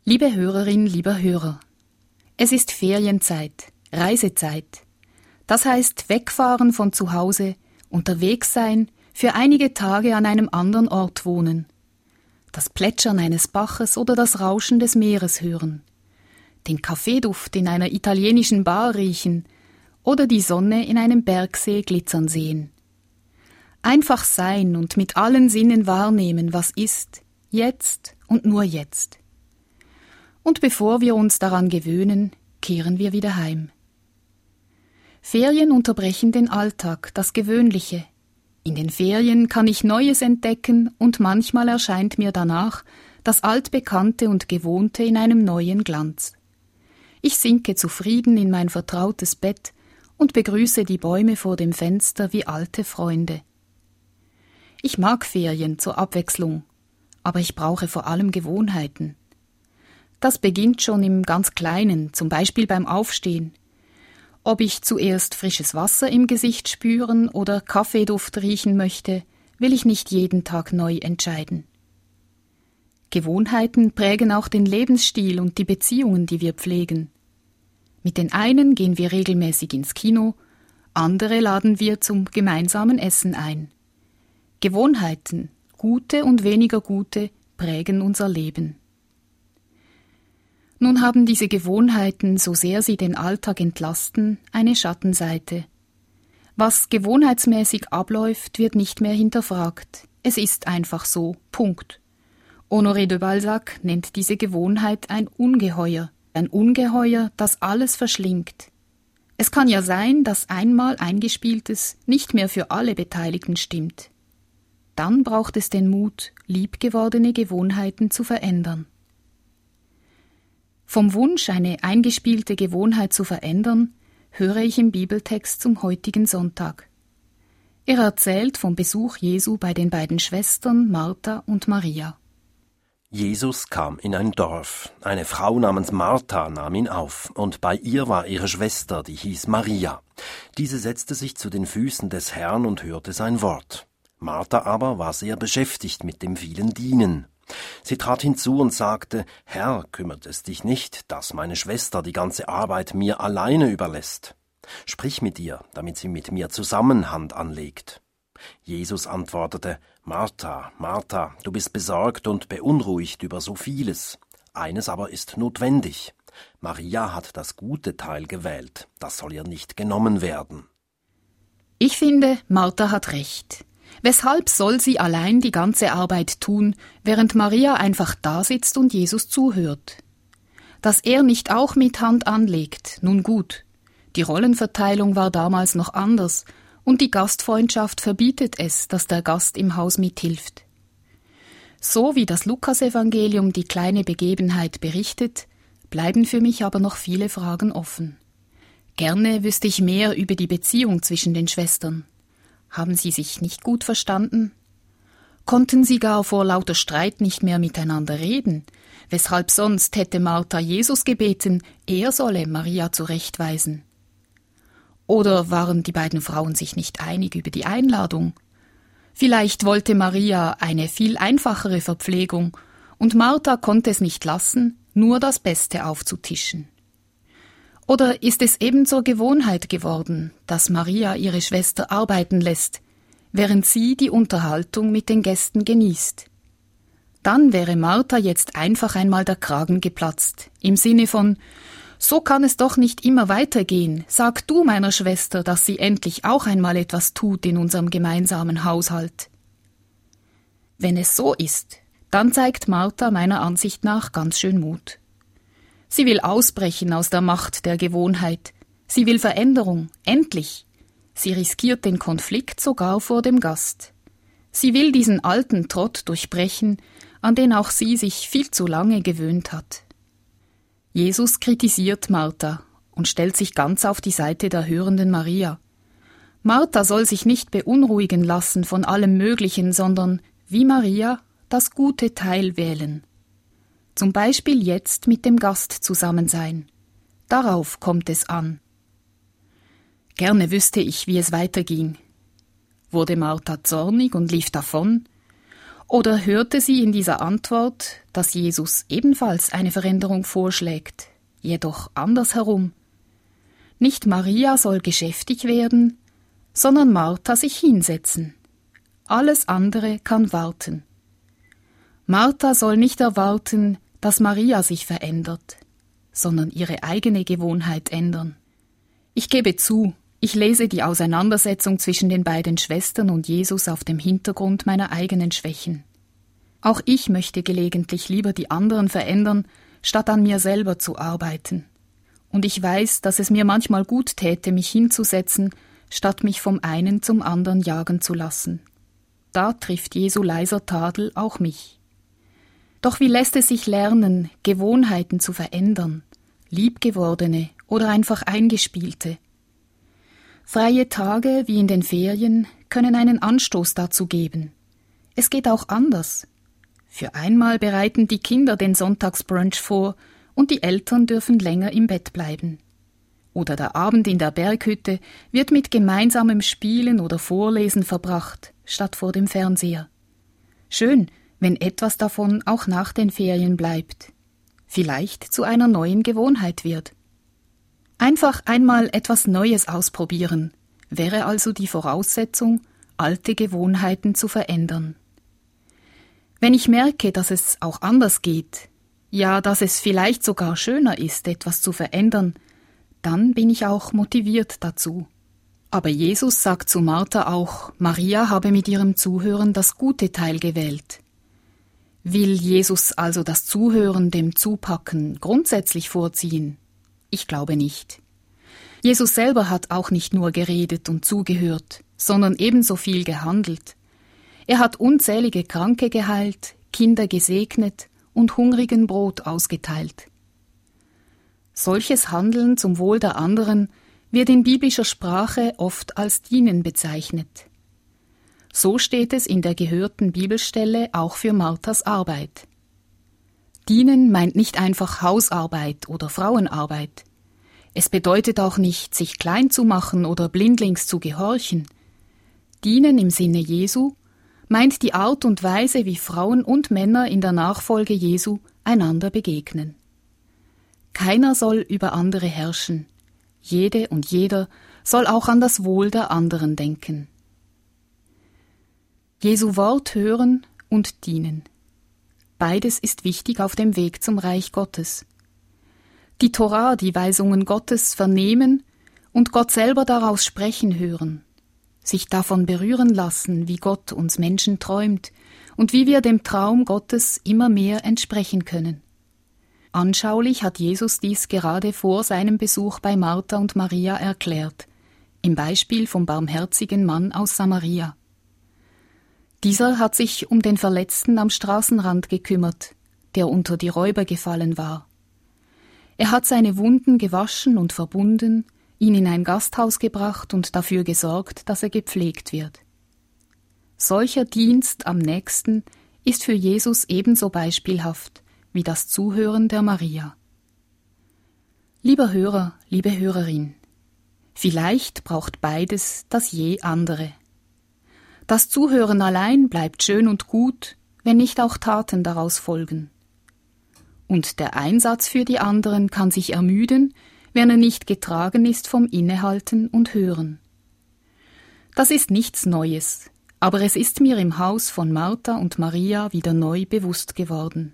Liebe Hörerin, lieber Hörer, es ist Ferienzeit, Reisezeit. Das heißt wegfahren von zu Hause, unterwegs sein, für einige Tage an einem anderen Ort wohnen. Das Plätschern eines Baches oder das Rauschen des Meeres hören. Den Kaffeeduft in einer italienischen Bar riechen oder die Sonne in einem Bergsee glitzern sehen. Einfach sein und mit allen Sinnen wahrnehmen, was ist, jetzt und nur jetzt. Und bevor wir uns daran gewöhnen, kehren wir wieder heim. Ferien unterbrechen den Alltag, das Gewöhnliche. In den Ferien kann ich Neues entdecken und manchmal erscheint mir danach das Altbekannte und Gewohnte in einem neuen Glanz. Ich sinke zufrieden in mein vertrautes Bett und begrüße die Bäume vor dem Fenster wie alte Freunde. Ich mag Ferien zur Abwechslung, aber ich brauche vor allem Gewohnheiten. Das beginnt schon im ganz Kleinen, zum Beispiel beim Aufstehen. Ob ich zuerst frisches Wasser im Gesicht spüren oder Kaffeeduft riechen möchte, will ich nicht jeden Tag neu entscheiden. Gewohnheiten prägen auch den Lebensstil und die Beziehungen, die wir pflegen. Mit den einen gehen wir regelmäßig ins Kino, andere laden wir zum gemeinsamen Essen ein. Gewohnheiten, gute und weniger gute, prägen unser Leben. Nun haben diese Gewohnheiten, so sehr sie den Alltag entlasten, eine Schattenseite. Was gewohnheitsmäßig abläuft, wird nicht mehr hinterfragt. Es ist einfach so, Punkt. Honoré de Balzac nennt diese Gewohnheit ein Ungeheuer, das alles verschlingt. Es kann ja sein, dass einmal Eingespieltes nicht mehr für alle Beteiligten stimmt. Dann braucht es den Mut, liebgewordene Gewohnheiten zu verändern. Vom Wunsch, eine eingespielte Gewohnheit zu verändern, höre ich im Bibeltext zum heutigen Sonntag. Er erzählt vom Besuch Jesu bei den beiden Schwestern Martha und Maria. Jesus kam in ein Dorf. Eine Frau namens Martha nahm ihn auf, und bei ihr war ihre Schwester, die hieß Maria. Diese setzte sich zu den Füßen des Herrn und hörte sein Wort. Martha aber war sehr beschäftigt mit dem vielen Dienen. Sie trat hinzu und sagte: »Herr, kümmert es dich nicht, dass meine Schwester die ganze Arbeit mir alleine überlässt? Sprich mit ihr, damit sie mit mir zusammen Hand anlegt.« Jesus antwortete: »Martha, Martha, du bist besorgt und beunruhigt über so vieles. Eines aber ist notwendig. Maria hat das gute Teil gewählt, das soll ihr nicht genommen werden.« Ich finde, Martha hat recht. Weshalb soll sie allein die ganze Arbeit tun, während Maria einfach da sitzt und Jesus zuhört? Dass er nicht auch mit Hand anlegt, nun gut. Die Rollenverteilung war damals noch anders und die Gastfreundschaft verbietet es, dass der Gast im Haus mithilft. So wie das Lukasevangelium die kleine Begebenheit berichtet, bleiben für mich aber noch viele Fragen offen. Gerne wüsste ich mehr über die Beziehung zwischen den Schwestern. Haben sie sich nicht gut verstanden? Konnten sie gar vor lauter Streit nicht mehr miteinander reden? Weshalb sonst hätte Martha Jesus gebeten, er solle Maria zurechtweisen? Oder waren die beiden Frauen sich nicht einig über die Einladung? Vielleicht wollte Maria eine viel einfachere Verpflegung und Martha konnte es nicht lassen, nur das Beste aufzutischen. Oder ist es eben zur Gewohnheit geworden, dass Maria ihre Schwester arbeiten lässt, während sie die Unterhaltung mit den Gästen genießt? Dann wäre Martha jetzt einfach einmal der Kragen geplatzt, im Sinne von: »So kann es doch nicht immer weitergehen. Sag du meiner Schwester, dass sie endlich auch einmal etwas tut in unserem gemeinsamen Haushalt.« Wenn es so ist, dann zeigt Martha meiner Ansicht nach ganz schön Mut. Sie will ausbrechen aus der Macht der Gewohnheit. Sie will Veränderung, endlich. Sie riskiert den Konflikt sogar vor dem Gast. Sie will diesen alten Trott durchbrechen, an den auch sie sich viel zu lange gewöhnt hat. Jesus kritisiert Martha und stellt sich ganz auf die Seite der hörenden Maria. Martha soll sich nicht beunruhigen lassen von allem Möglichen, sondern, wie Maria, das gute Teil wählen. Zum Beispiel jetzt mit dem Gast zusammen sein. Darauf kommt es an. Gerne wüsste ich, wie es weiterging. Wurde Martha zornig und lief davon? Oder hörte sie in dieser Antwort, dass Jesus ebenfalls eine Veränderung vorschlägt, jedoch andersherum? Nicht Maria soll geschäftig werden, sondern Martha sich hinsetzen. Alles andere kann warten. Martha soll nicht erwarten, dass Maria sich verändert, sondern ihre eigene Gewohnheit ändern. Ich gebe zu, ich lese die Auseinandersetzung zwischen den beiden Schwestern und Jesus auf dem Hintergrund meiner eigenen Schwächen. Auch ich möchte gelegentlich lieber die anderen verändern, statt an mir selber zu arbeiten. Und ich weiß, dass es mir manchmal gut täte, mich hinzusetzen, statt mich vom einen zum anderen jagen zu lassen. Da trifft Jesu leiser Tadel auch mich. Doch wie lässt es sich lernen, Gewohnheiten zu verändern, liebgewordene oder einfach eingespielte? Freie Tage wie in den Ferien können einen Anstoß dazu geben. Es geht auch anders. Für einmal bereiten die Kinder den Sonntagsbrunch vor und die Eltern dürfen länger im Bett bleiben. Oder der Abend in der Berghütte wird mit gemeinsamem Spielen oder Vorlesen verbracht, statt vor dem Fernseher. Schön, wenn etwas davon auch nach den Ferien bleibt. Vielleicht zu einer neuen Gewohnheit wird. Einfach einmal etwas Neues ausprobieren, wäre also die Voraussetzung, alte Gewohnheiten zu verändern. Wenn ich merke, dass es auch anders geht, ja, dass es vielleicht sogar schöner ist, etwas zu verändern, dann bin ich auch motiviert dazu. Aber Jesus sagt zu Martha auch, Maria habe mit ihrem Zuhören das gute Teil gewählt. Will Jesus also das Zuhören dem Zupacken grundsätzlich vorziehen? Ich glaube nicht. Jesus selber hat auch nicht nur geredet und zugehört, sondern ebenso viel gehandelt. Er hat unzählige Kranke geheilt, Kinder gesegnet und hungrigen Brot ausgeteilt. Solches Handeln zum Wohl der anderen wird in biblischer Sprache oft als Dienen bezeichnet. So steht es in der gehörten Bibelstelle auch für Marthas Arbeit. Dienen meint nicht einfach Hausarbeit oder Frauenarbeit. Es bedeutet auch nicht, sich klein zu machen oder blindlings zu gehorchen. Dienen im Sinne Jesu meint die Art und Weise, wie Frauen und Männer in der Nachfolge Jesu einander begegnen. Keiner soll über andere herrschen. Jede und jeder soll auch an das Wohl der anderen denken. Jesu Wort hören und dienen. Beides ist wichtig auf dem Weg zum Reich Gottes. Die Tora, die Weisungen Gottes vernehmen und Gott selber daraus sprechen hören. Sich davon berühren lassen, wie Gott uns Menschen träumt und wie wir dem Traum Gottes immer mehr entsprechen können. Anschaulich hat Jesus dies gerade vor seinem Besuch bei Martha und Maria erklärt, im Beispiel vom barmherzigen Mann aus Samaria. Dieser hat sich um den Verletzten am Straßenrand gekümmert, der unter die Räuber gefallen war. Er hat seine Wunden gewaschen und verbunden, ihn in ein Gasthaus gebracht und dafür gesorgt, dass er gepflegt wird. Solcher Dienst am Nächsten ist für Jesus ebenso beispielhaft wie das Zuhören der Maria. Lieber Hörer, liebe Hörerin, vielleicht braucht beides das je andere. Das Zuhören allein bleibt schön und gut, wenn nicht auch Taten daraus folgen. Und der Einsatz für die anderen kann sich ermüden, wenn er nicht getragen ist vom Innehalten und Hören. Das ist nichts Neues, aber es ist mir im Haus von Martha und Maria wieder neu bewusst geworden.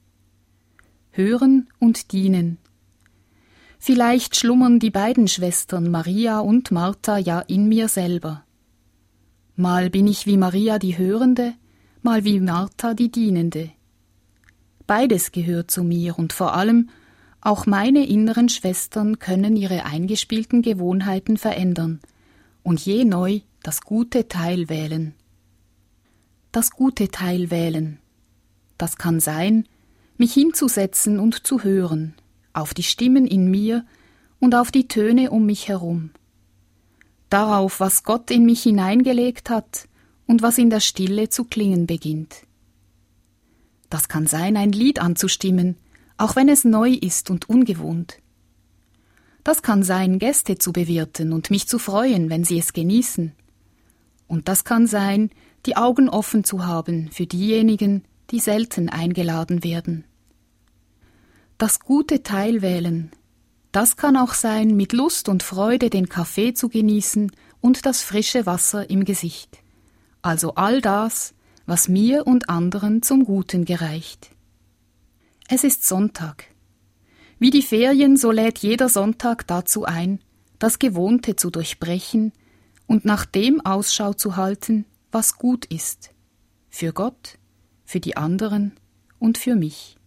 Hören und dienen. Vielleicht schlummern die beiden Schwestern Maria und Martha ja in mir selber. Mal bin ich wie Maria die Hörende, mal wie Martha die Dienende. Beides gehört zu mir und vor allem auch meine inneren Schwestern können ihre eingespielten Gewohnheiten verändern und je neu das gute Teil wählen. Das gute Teil wählen. Das kann sein, mich hinzusetzen und zu hören, auf die Stimmen in mir und auf die Töne um mich herum. Darauf, was Gott in mich hineingelegt hat und was in der Stille zu klingen beginnt. Das kann sein, ein Lied anzustimmen, auch wenn es neu ist und ungewohnt. Das kann sein, Gäste zu bewirten und mich zu freuen, wenn sie es genießen. Und das kann sein, die Augen offen zu haben für diejenigen, die selten eingeladen werden. Das gute Teilwählen, das kann auch sein, mit Lust und Freude den Kaffee zu genießen und das frische Wasser im Gesicht. Also all das, was mir und anderen zum Guten gereicht. Es ist Sonntag. Wie die Ferien, so lädt jeder Sonntag dazu ein, das Gewohnte zu durchbrechen und nach dem Ausschau zu halten, was gut ist. Für Gott, für die anderen und für mich.